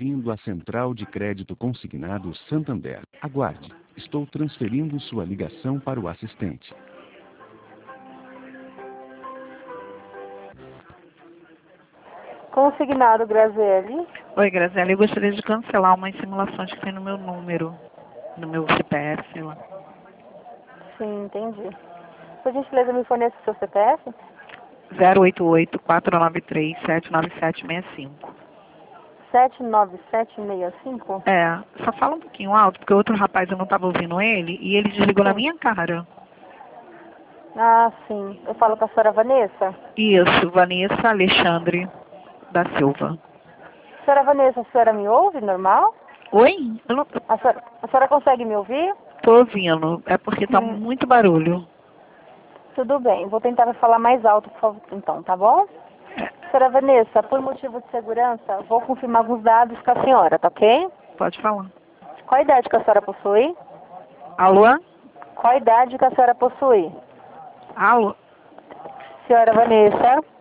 Bem-vindo à Central de Crédito Consignado Santander. Aguarde. Estou transferindo sua ligação para o assistente. Consignado, Graziele. Oi, Graziele, eu gostaria de cancelar umas simulações que tem no meu número, no meu CPF, sei lá. Sim, entendi. Por gentileza, me forneça o seu CPF? 088-493-79765. 79765? É, só fala um pouquinho alto, porque o outro rapaz eu não estava ouvindo ele e ele desligou na minha cara. Ah, sim. Eu falo com a senhora Vanessa? Isso, Vanessa Alexandre da Silva. Senhora Vanessa, a senhora me ouve normal? Oi? Eu não A senhora consegue me ouvir? tô ouvindo, é porque tá muito barulho. Tudo bem, vou tentar falar mais alto, por favor, então, tá bom? Senhora Vanessa, por motivo de segurança, vou confirmar alguns dados com a senhora, tá ok? Pode falar. Qual a idade que a senhora possui? Alô? Qual a idade que a senhora possui? Alô? Senhora Vanessa?